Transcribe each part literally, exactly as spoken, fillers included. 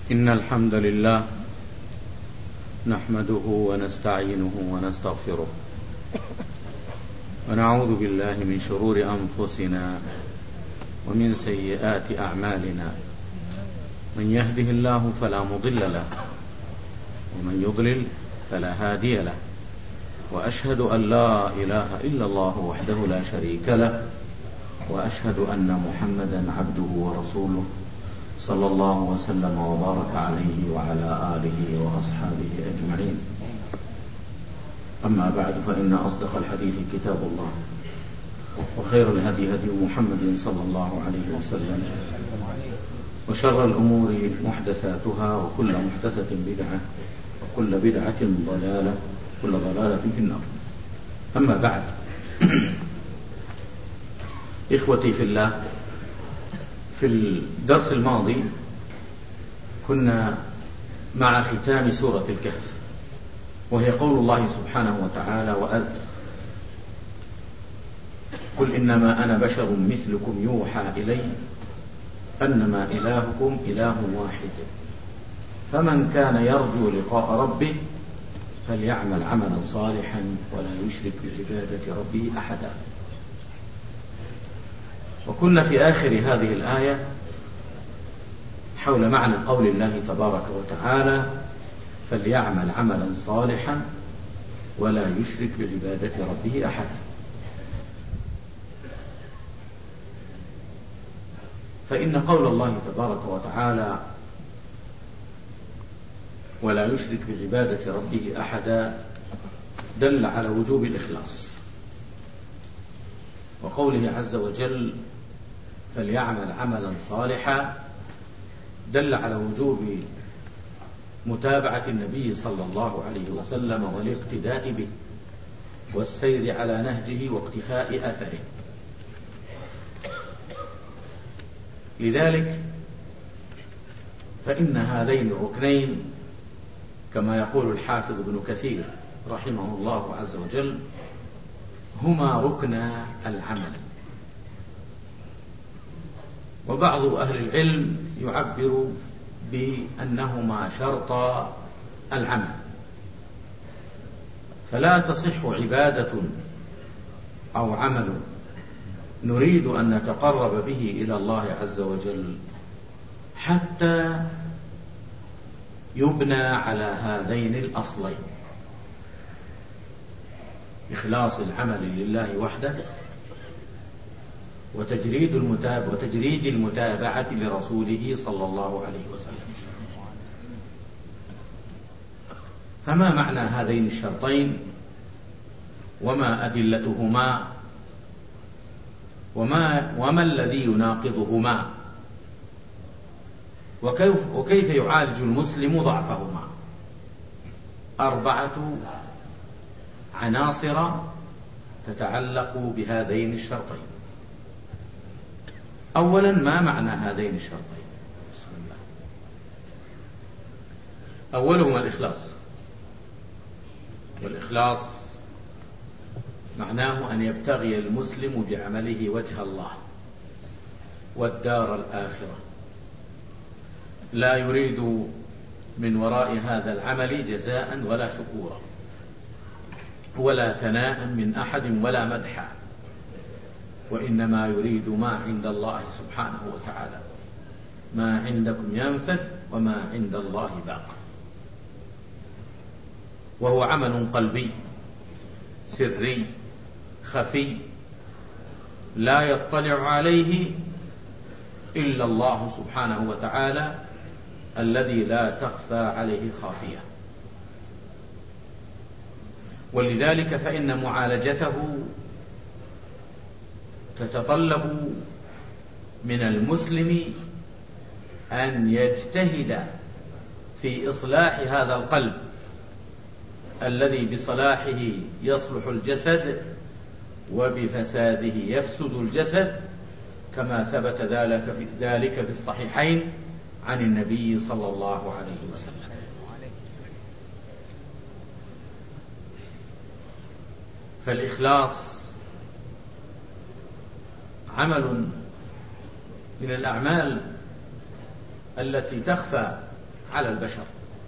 إن الحمد لله نحمده ونستعينه ونستغفره ونعوذ بالله من شرور أنفسنا ومن سيئات أعمالنا. من يهده الله فلا مضل له ومن يضلل فلا هادي له، وأشهد أن لا إله إلا الله وحده لا شريك له، وأشهد أن محمدا عبده ورسوله صلى الله وسلم وبارك عليه وعلى آله وأصحابه أجمعين. أما بعد، فإن أصدق الحديث كتاب الله، وخير الهدي هدي محمد صلى الله عليه وسلم، وشر الأمور محدثاتها، وكل محدثة بدعة، وكل بدعة ضلالة، وكل ضلالة في النار. أما بعد، إخوتي في الله، في الدرس الماضي كنا مع ختام سورة الكهف، وهي قول الله سبحانه وتعالى: وأذ قل إنما أنا بشر مثلكم يوحى إلي أنما إلهكم إله واحد فمن كان يرجو لقاء ربه فليعمل عملا صالحا ولا يشرك بعبادة ربه أحدا. وكنا في آخر هذه الآية حول معنى قول الله تبارك وتعالى: فليعمل عملا صالحا ولا يشرك بعبادة ربه أحدا. فإن قول الله تبارك وتعالى ولا يشرك بعبادة ربه أحدا دل على وجوب الإخلاص، وقوله عز وجل فليعمل عملا صالحا دل على وجوب متابعة النبي صلى الله عليه وسلم والاقتداء به والسير على نهجه واقتفاء أثره. لذلك فإن هذين الركنين كما يقول الحافظ ابن كثير رحمه الله عز وجل هما ركنا العمل. وبعض أهل العلم يعبر بأنهما شرط العمل، فلا تصح عبادة أو عمل نريد أن نتقرب به إلى الله عز وجل حتى يبنى على هذين الأصلين: إخلاص العمل لله وحده، وتجريد المتابعة وتجريد المتابعة لرسوله صلى الله عليه وسلم. فما معنى هذين الشرطين، وما أدلتهما، وما, وما الذي يناقضهما، وكيف, وكيف يعالج المسلم ضعفهما؟ أربعة عناصر تتعلق بهذين الشرطين. أولا، ما معنى هذين الشرطين؟ بسم الله. أولهما الإخلاص، والإخلاص معناه أن يبتغي المسلم بعمله وجه الله والدار الآخرة، لا يريد من وراء هذا العمل جزاء ولا شكورا ولا ثناء من أحد ولا مدحا، وإنما يريد ما عند الله سبحانه وتعالى. ما عندكم ينفد وما عند الله باق. وهو عمل قلبي سري خفي لا يطلع عليه إلا الله سبحانه وتعالى الذي لا تخفى عليه خافية. ولذلك فإن معالجته تتطلب من المسلم أن يجتهد في إصلاح هذا القلب الذي بصلاحه يصلح الجسد وبفساده يفسد الجسد، كما ثبت ذلك في الصحيحين عن النبي صلى الله عليه وسلم. فالإخلاص عمل من الأعمال التي تخفى على البشر،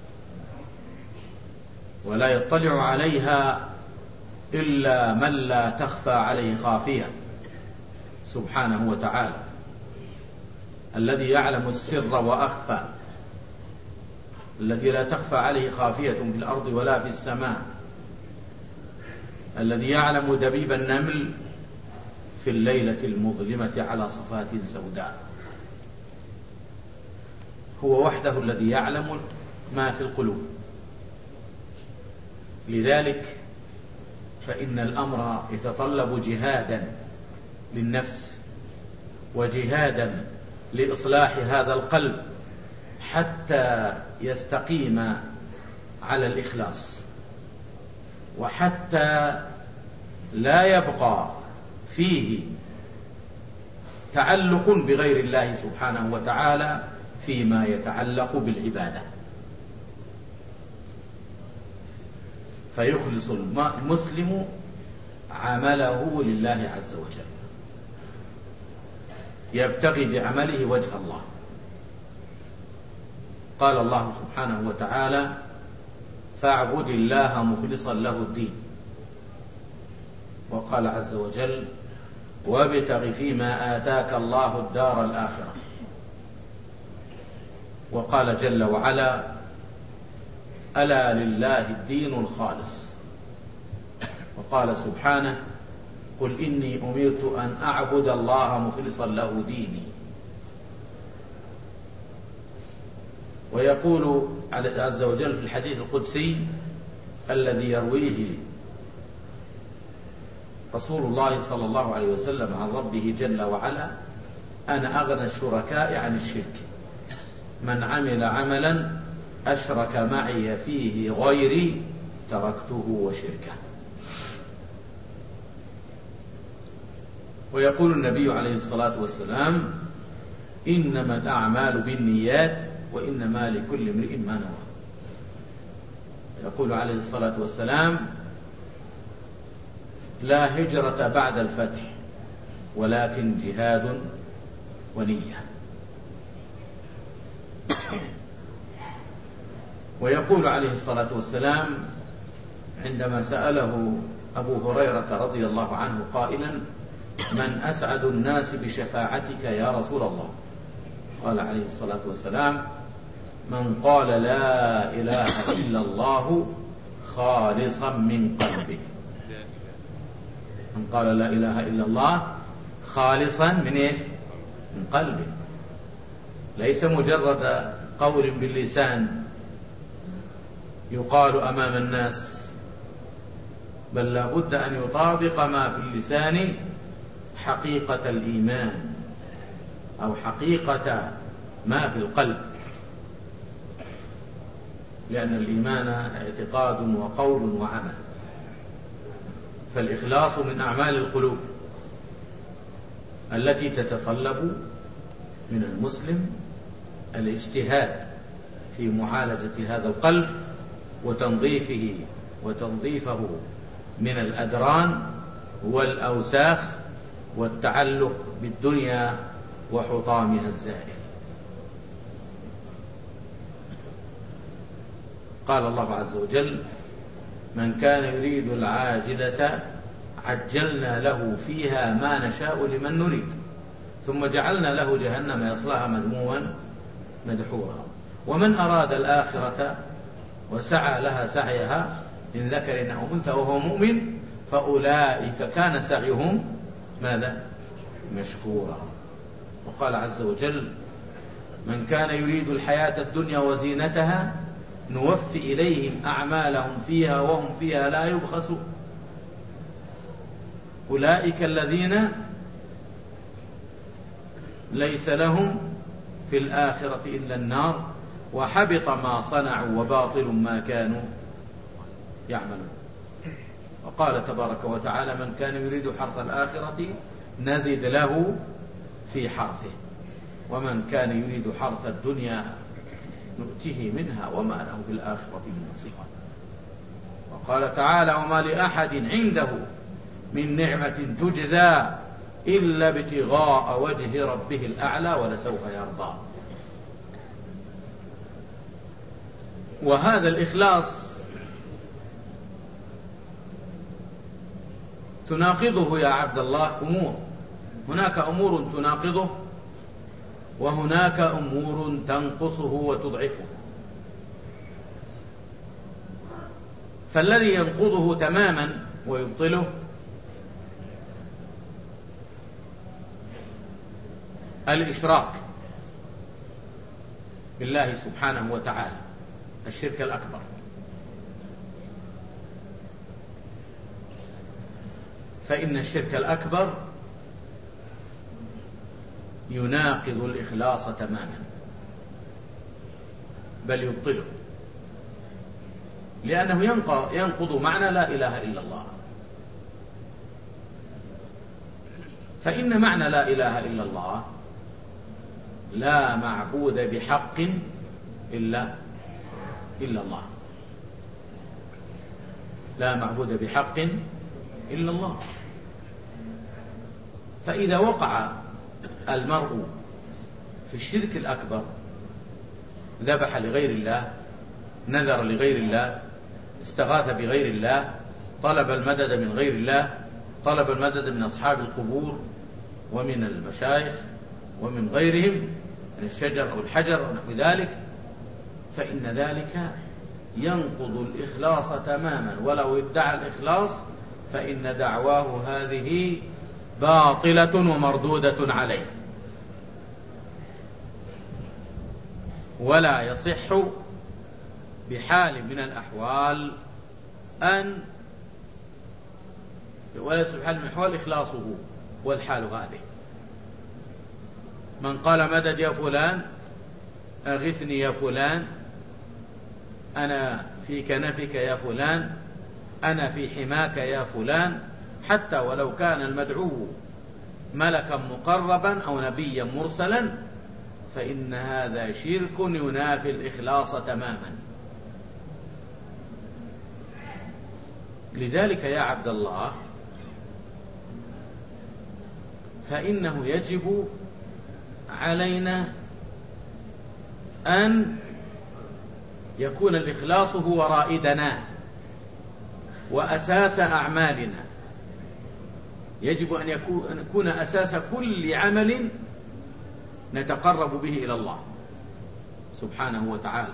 ولا يطلع عليها إلا من لا تخفى عليه خافية سبحانه وتعالى، الذي يعلم السر وأخفى، الذي لا تخفى عليه خافية في الأرض ولا في السماء، الذي يعلم دبيب النمل في الليلة المظلمة على صفات سوداء. هو وحده الذي يعلم ما في القلوب. لذلك فإن الأمر يتطلب جهادا للنفس وجهادا لإصلاح هذا القلب حتى يستقيم على الإخلاص، وحتى لا يبقى فيه تعلق بغير الله سبحانه وتعالى فيما يتعلق بالعبادة، فيخلص المسلم عمله لله عز وجل، يبتغي بعمله وجه الله. قال الله سبحانه وتعالى: فاعبد الله مخلصا له الدين. وقال عز وجل: وابتغ فيما آتاك الله الدار الآخرة. وقال جل وعلا: ألا لله الدين الخالص. وقال سبحانه: قل إني أمرت أن أعبد الله مخلصا له ديني. ويقول عز وجل في الحديث القدسي الذي يرويه رسول الله صلى الله عليه وسلم عن ربه جل وعلا: أنا أغنى الشركاء عن الشرك، من عمل عملا أشرك معي فيه غيري تركته وشركه. ويقول النبي عليه الصلاة والسلام: إنما الأعمال بالنيات وإنما لكل امرئ ما نوى. يقول عليه الصلاة والسلام: لا هجرة بعد الفتح ولكن جهاد ونية. ويقول عليه الصلاة والسلام عندما سأله أبو هريرة رضي الله عنه قائلا: من أسعد الناس بشفاعتك يا رسول الله؟ قال عليه الصلاة والسلام: من قال لا إله إلا الله خالصا من قلبه. من قال لا إله إلا الله خالصا من إيش؟ من قلبه، ليس مجرد قول باللسان يقال أمام الناس، بل لا بد أن يطابق ما في اللسان حقيقة الإيمان أو حقيقة ما في القلب، لأن الإيمان اعتقاد وقول وعمل. فالإخلاص من أعمال القلوب التي تتطلب من المسلم الاجتهاد في معالجة هذا القلب وتنظيفه وتنظيفه من الأدران والأوساخ والتعلق بالدنيا وحطامها الزائل. قال الله عز وجل: من كان يريد العاجلة عجلنا له فيها ما نشاء لمن نريد ثم جعلنا له جهنم يصلاها مذموما مدحورا. ومن أراد الآخرة وسعى لها سعيها إن ذكر أو أنثى وهو مؤمن فأولئك كان سعيهم ماذا؟ مشكورا. وقال عز وجل: من كان يريد الحياة الدنيا وزينتها نوفي إليهم أعمالهم فيها وهم فيها لا يبخسون. أولئك الذين ليس لهم في الآخرة إلا النار وحبط ما صنعوا وباطل ما كانوا يعملون. وقال تبارك وتعالى: من كان يريد حرث الآخرة نزد له في حرثه ومن كان يريد حرث الدنيا نؤته منها وما له في الآخرة من نصيب. وقال تعالى: وما لأحد عنده من نعمة تجزى إلا ابتغاء وجه ربه الأعلى ولسوف يرضى. وهذا الإخلاص تناقضه يا عبد الله أمور، هناك أمور تناقضه وهناك أمور تنقصه وتضعفه. فالذي ينقضه تماما ويبطله الإشراك بالله سبحانه وتعالى، الشرك الأكبر. فإن الشرك الأكبر يناقض الإخلاص تماما، بل يبطله، لأنه ينقض معنى لا إله إلا الله. فإن معنى لا إله إلا الله لا معبود بحق إلا إلا الله، لا معبود بحق إلا الله. فإذا وقع المرء في الشرك الأكبر، ذبح لغير الله، نذر لغير الله، استغاث بغير الله، طلب المدد من غير الله، طلب المدد من أصحاب القبور ومن المشايخ ومن غيرهم من الشجر أو الحجر أو نحو ذلك، فإن ذلك ينقض الإخلاص تماما. ولو ادعى الإخلاص فإن دعواه هذه باطلة ومردودة عليه، ولا يصح بحال من الأحوال أن ولا يصح بحال من الأحوال إخلاصه. والحال هذه: من قال مدد يا فلان، أغثني يا فلان، أنا في كنفك يا فلان، أنا في حماك يا فلان، حتى ولو كان المدعو ملكا مقربا أو نبيا مرسلا، فإن هذا شرك ينافي الإخلاص تماما. لذلك يا عبد الله فإنه يجب علينا أن يكون الإخلاص هو رائدنا وأساس أعمالنا، يجب أن يكون أساس كل عمل نتقرب به إلى الله سبحانه وتعالى.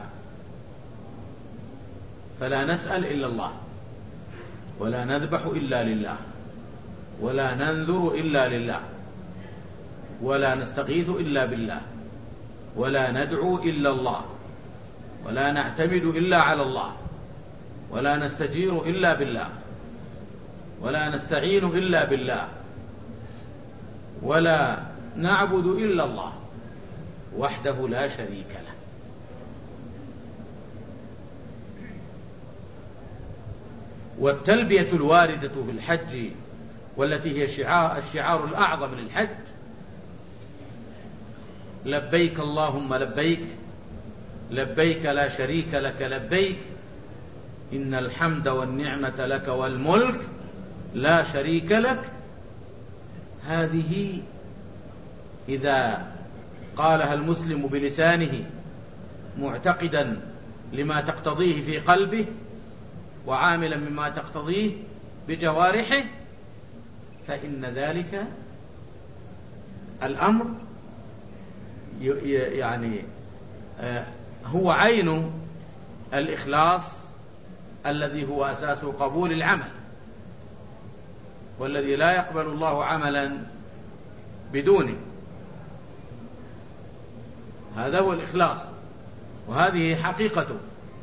فلا نسأل إلا الله، ولا نذبح إلا لله، ولا ننذر إلا لله، ولا نستغيث إلا بالله، ولا ندعو إلا الله، ولا نعتمد إلا على الله، ولا نستجير إلا بالله، ولا نستعين إلا بالله، ولا نعبد إلا الله وحده لا شريك له. والتلبية الواردة في الحج، والتي هي شعار الشعار الأعظم للحج: لبيك اللهم لبيك، لبيك لا شريك لك لبيك، إن الحمد والنعمة لك والملك لا شريك لك. هذه إذا قالها المسلم بلسانه معتقدا لما تقتضيه في قلبه وعاملا مما تقتضيه بجوارحه، فإن ذلك الأمر يعني هو عين الإخلاص الذي هو أساس قبول العمل، والذي لا يقبل الله عملا بدونه. هذا هو الإخلاص، وهذه حقيقته: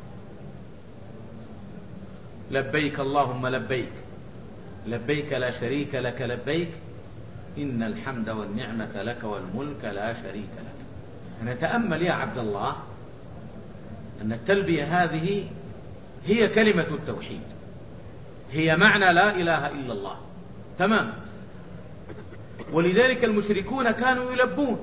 لبيك اللهم لبيك، لبيك لا شريك لك لبيك، إن الحمد والنعمة لك والملك لا شريك لك. نتأمل يا عبد الله أن التلبية هذه هي كلمة التوحيد، هي معنى لا إله إلا الله تمام. ولذلك المشركون كانوا يلبون،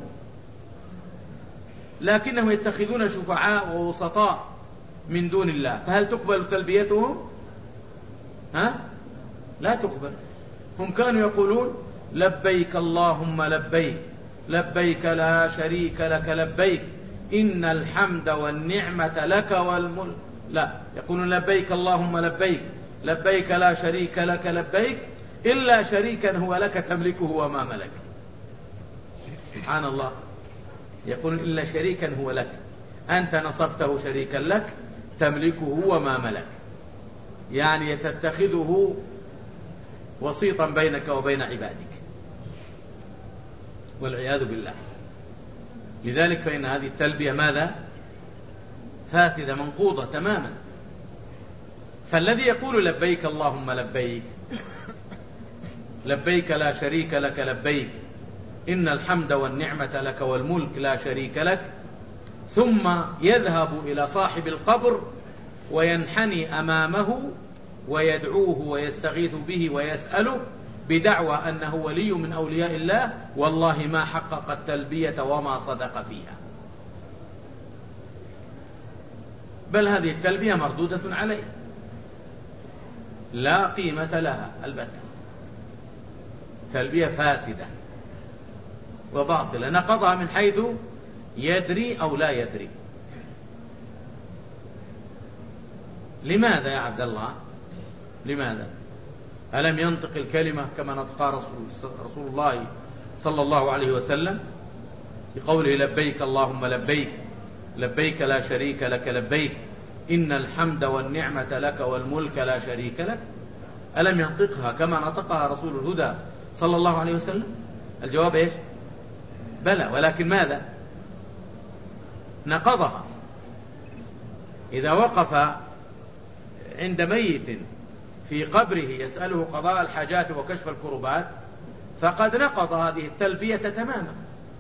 لكنهم يتخذون شفعاء ووسطاء من دون الله، فهل تقبل تلبيتهم؟ ها؟ لا تقبل. هم كانوا يقولون لبيك اللهم لبيك، لبيك لا شريك لك لبيك، إن الحمد والنعمة لك والملك لا، يقولون لبيك اللهم لبيك، لبيك لا شريك لك لبيك، إلا شريكا هو لك تملكه وما ملك. سبحان الله، يقولون إلا شريكا هو لك، أنت نصبته شريكا لك تملكه وما ملك، يعني تتخذه وسيطا بينك وبين عبادك، والعياذ بالله. لذلك فإن هذه التلبية ماذا؟ فاسدة منقوضة تماما. فالذي يقول لبيك اللهم لبيك، لبيك لا شريك لك لبيك، إن الحمد والنعمة لك والملك لا شريك لك، ثم يذهب إلى صاحب القبر وينحني أمامه ويدعوه ويستغيث به ويسأله بدعوى أنه ولي من أولياء الله، والله ما حقق التلبية وما صدق فيها، بل هذه التلبية مردودة عليه، لا قيمة لها البتة، تلبية فاسدة وباطلة، نقضها من حيث يدري أو لا يدري. لماذا يا عبد الله؟ لماذا؟ ألم ينطق الكلمة كما نطق رسول الله صلى الله عليه وسلم بقوله لبيك اللهم لبيك، لبيك لا شريك لك لبيك، إن الحمد والنعمة لك والملك لا شريك لك؟ ألم ينطقها كما نطقها رسول الهدى صلى الله عليه وسلم؟ الجواب إيش؟ بلى، ولكن ماذا؟ نقضها. إذا وقف عند ميت في قبره يسأله قضاء الحاجات وكشف الكربات فقد نقض هذه التلبية تماما،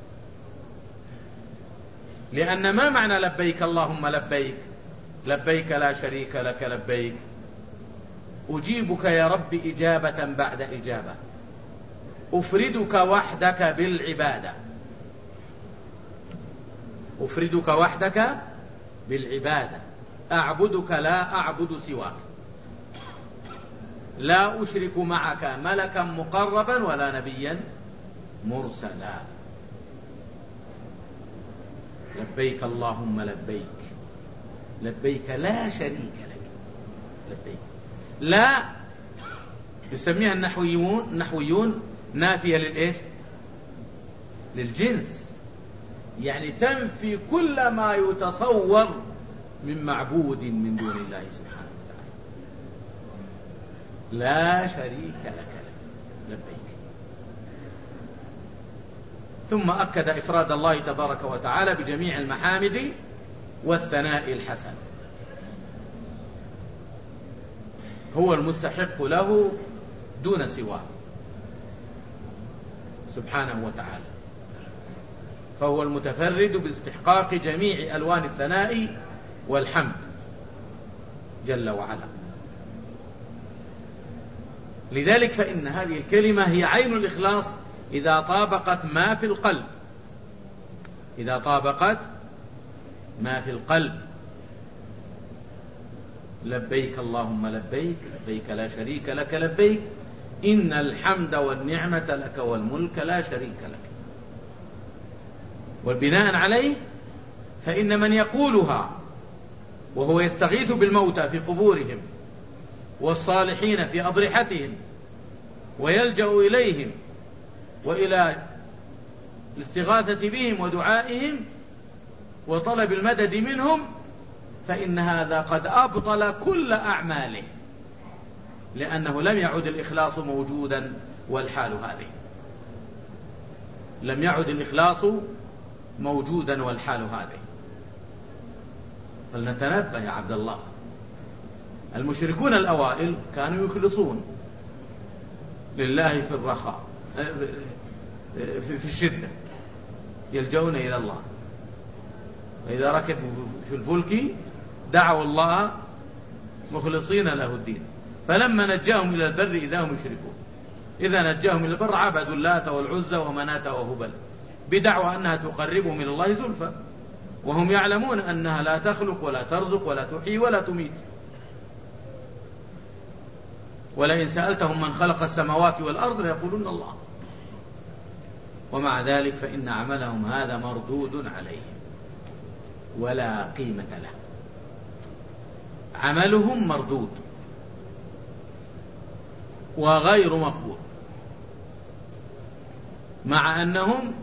لأن ما معنى لبيك اللهم لبيك؟ لبيك لا شريك لك لبيك، أجيبك يا رب إجابة بعد إجابة، أفردك وحدك بالعبادة، أفردك وحدك بالعبادة، أعبدك لا أعبد سواك، لا أشرك معك ملكا مقربا ولا نبيا مرسلا. لبيك اللهم لبيك، لبيك لا شريك لك لبيك، لا يسميها النحويون النحويون نافية للإيش؟ للجنس، يعني تنفي كل ما يتصور من معبود من دون الله سبحانه وتعالى. لا شريك لك لبيك. ثم أكد إفراد الله تبارك وتعالى بجميع المحامد والثناء الحسن، هو المستحق له دون سواه سبحانه وتعالى، فهو المتفرد باستحقاق جميع ألوان الثناء والحمد جل وعلا. لذلك فإن هذه الكلمة هي عين الإخلاص إذا طابقت ما في القلب، إذا طابقت ما في القلب. لبيك اللهم لبيك، لبيك لا شريك لك لبيك، إن الحمد والنعمة لك والملك لا شريك لك. والبناء عليه فإن من يقولها وهو يستغيث بالموتى في قبورهم والصالحين في أضرحتهم ويلجأ إليهم وإلى الاستغاثة بهم ودعائهم وطلب المدد منهم، فإن هذا قد أبطل كل أعماله، لأنه لم يعد الإخلاص موجودا، والحال هذه لم يعد الإخلاص موجودا والحال هذه. فلنتنبه يا عبد الله، المشركون الأوائل كانوا يخلصون لله في الرخاء في الشدة، يلجؤون إلى الله، وإذا ركبوا في الفلك دعوا الله مخلصين له الدين، فلما نجاهم إلى البر إذا هم يشركون. إذا نجاهم إلى البر عبدوا اللات والعزى ومناة وهبل بدعوى أنها تقربهم إلى الله زلفى، وهم يعلمون أنها لا تخلق ولا ترزق ولا تحيي ولا تميت. ولئن سألتهم من خلق السماوات والأرض ليقولون الله، ومع ذلك فإن عملهم هذا مردود عليهم ولا قيمة له. عملهم مردود وغير مقبول، مع أنهم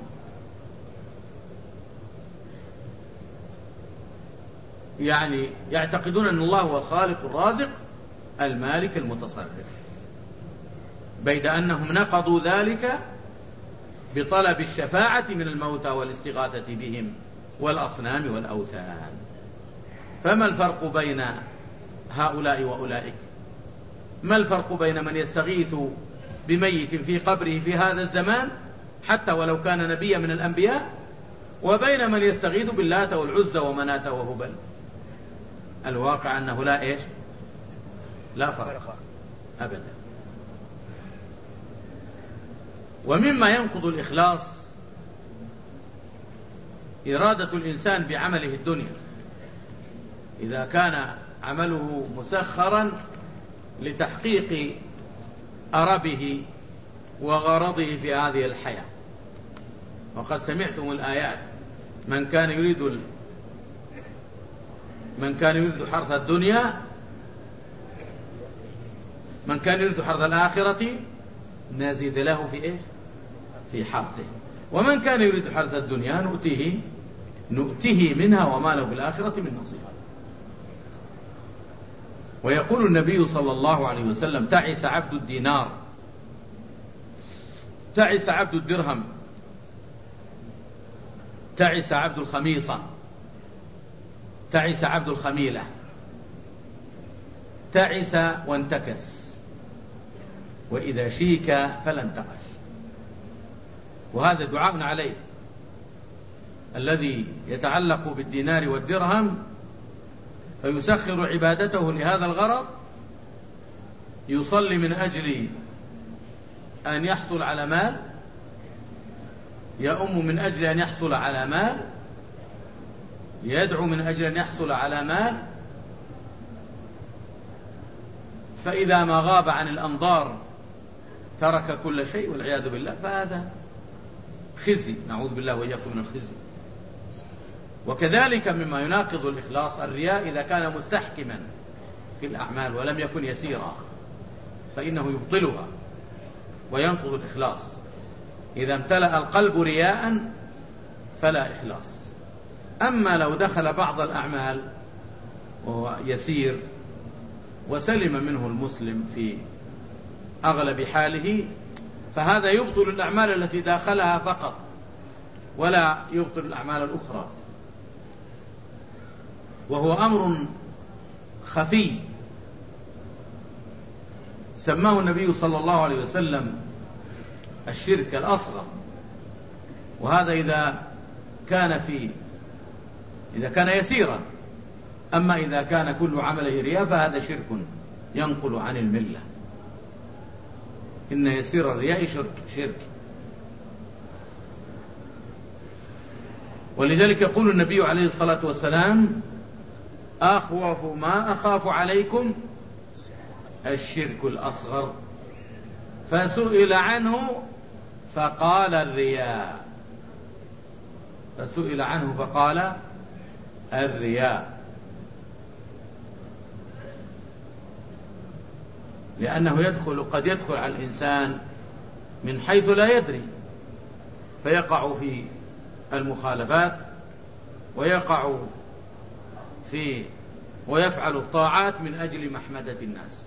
يعني يعتقدون أن الله هو الخالق الرازق المالك المتصرف، بيد أنهم نقضوا ذلك بطلب الشفاعة من الموتى والاستغاثة بهم والأصنام والأوثان. فما الفرق بين هؤلاء وأولئك؟ ما الفرق بين من يستغيث بميت في قبره في هذا الزمان حتى ولو كان نبيا من الأنبياء، وبين من يستغيث باللات والعزى ومناة وهبل؟ الواقع أنه لا إيش لا فرق أبدا. ومما ينقض الإخلاص إرادة الإنسان بعمله الدنيا، إذا كان عمله مسخرا لتحقيق أربه وغرضه في هذه الحياة. وقد سمعتم الآيات: من كان يريد ال... من كان يريد حرث الدنيا من كان يريد حرث الآخرة نزيد له في إيش في حرثه، ومن كان يريد حرث الدنيا نؤتيه نؤتيه منها وما له بالآخرة من نصيب. ويقول النبي صلى الله عليه وسلم: تعس عبد الدينار، تعس عبد الدرهم، تعس عبد الخميصة، تعس عبد الخميلة، تعس وانتكس، وإذا شيك فلا انتقش. وهذا دعاء عليه الذي يتعلق بالدينار والدرهم فيسخر عبادته لهذا الغرض، يصلي من أجل أن يحصل على مال، يؤم من أجل أن يحصل على مال، يدعو من أجل أن يحصل على مال، فإذا ما غاب عن الأنظار ترك كل شيء والعياذ بالله، فهذا خزي، نعوذ بالله وإياكم من الخزي. وكذلك مما يناقض الإخلاص الرياء، إذا كان مستحكما في الأعمال ولم يكن يسيرا فإنه يبطلها وينقض الإخلاص. إذا امتلأ القلب رياء فلا إخلاص. أما لو دخل بعض الأعمال وهو يسير وسلم منه المسلم في أغلب حاله، فهذا يبطل الأعمال التي داخلها فقط ولا يبطل الأعمال الأخرى، وهو أمر خفي سماه النبي صلى الله عليه وسلم الشرك الأصغر. وهذا إذا كان في إذا كان يسيرا. أما إذا كان كل عمله رياء فهذا شرك ينقل عن الملة. إن يسير الرياء شرك شرك ولذلك يقول النبي عليه الصلاة والسلام: أخوف ما أخاف عليكم الشرك الأصغر. فسئل عنه فقال الرياء فسئل عنه فقال الرياء لأنه يدخل قد يدخل على الإنسان من حيث لا يدري، فيقع في المخالفات ويقع في ويفعل الطاعات من أجل محمدة الناس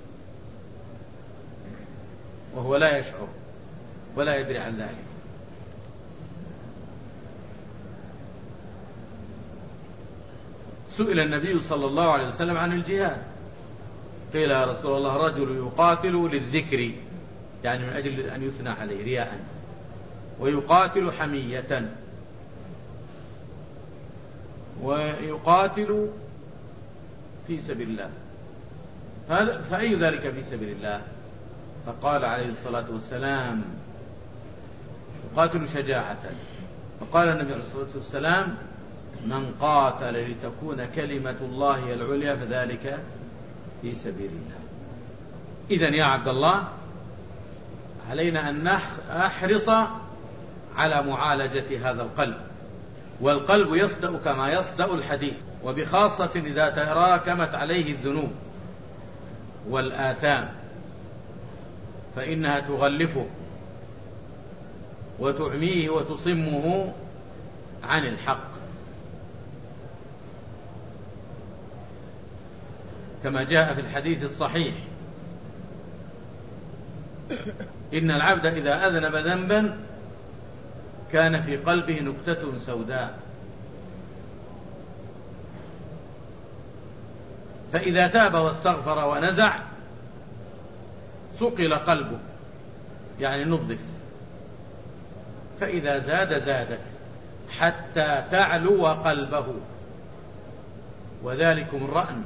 وهو لا يشعر ولا يدري عن ذلك. سئل النبي صلى الله عليه وسلم عن الجهاد، قيل: يا رسول الله، رجل يقاتل للذكر، يعني من أجل أن يثنى عليه رياء، ويقاتل حمية، ويقاتل في سبيل الله، فأي ذلك في سبيل الله؟ فقال عليه الصلاة والسلام: يقاتل شجاعة. فقال النبي عليه الصلاة والسلام: من قاتل لتكون كلمة الله العليا فذلك في سبيل الله. إذن يا عبد الله، علينا أن نحرص على معالجة هذا القلب، والقلب يصدأ كما يصدأ الحديد. وبخاصة إذا تراكمت عليه الذنوب والآثام فإنها تغلفه وتعميه وتصمه عن الحق، كما جاء في الحديث الصحيح: إن العبد إذا أذنب ذنبا كان في قلبه نكتة سوداء، فإذا تاب واستغفر ونزع صقل قلبه، يعني نظف، فإذا زاد زادت حتى تعلو قلبه، وذلكم الرأن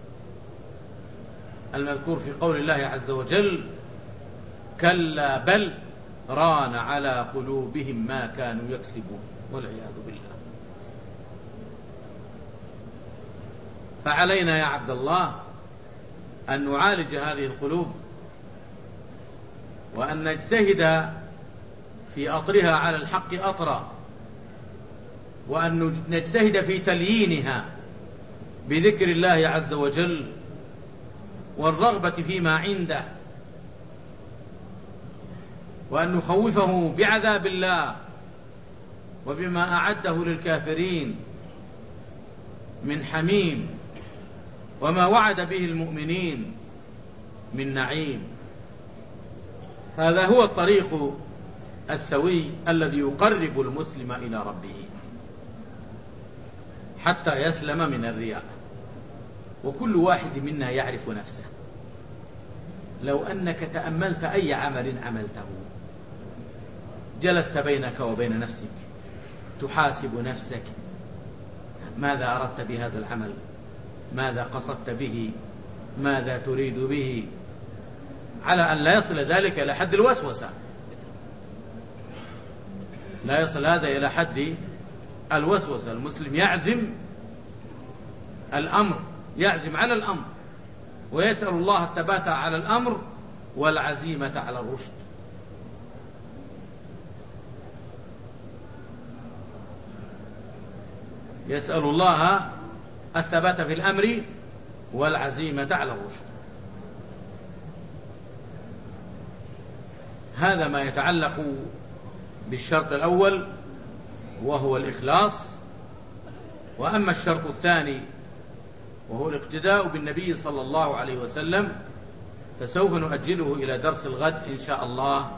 المذكور في قول الله عز وجل: كلا بل ران على قلوبهم ما كانوا يكسبون، والعياذ بالله. فعلينا يا عبد الله أن نعالج هذه القلوب، وأن نجتهد في أطرها على الحق أطرا، وأن نجتهد في تليينها بذكر الله عز وجل والرغبة فيما عنده، وأن نخوفه بعذاب الله وبما أعده للكافرين من حميم، وما وعد به المؤمنين من نعيم. هذا هو الطريق السوي الذي يقرب المسلم إلى ربه حتى يسلم من الرياء. وكل واحد منا يعرف نفسه. لو أنك تأملت أي عمل عملته، جلست بينك وبين نفسك تحاسب نفسك: ماذا أردت بهذا العمل؟ ماذا قصدت به؟ ماذا تريد به؟ على أن لا يصل ذلك إلى حد الوسوسة، لا يصل هذا إلى حد الوسوسة. المسلم يعزم الأمر، يعزم على الأمر، ويسأل الله الثبات على الأمر والعزيمة على الرشد. يسأل الله الثبات في الأمر والعزيمة على الرشد. هذا ما يتعلق بالشرط الأول وهو الإخلاص. وأما الشرط الثاني وهو الاقتداء بالنبي صلى الله عليه وسلم فسوف نؤجله إلى درس الغد إن شاء الله،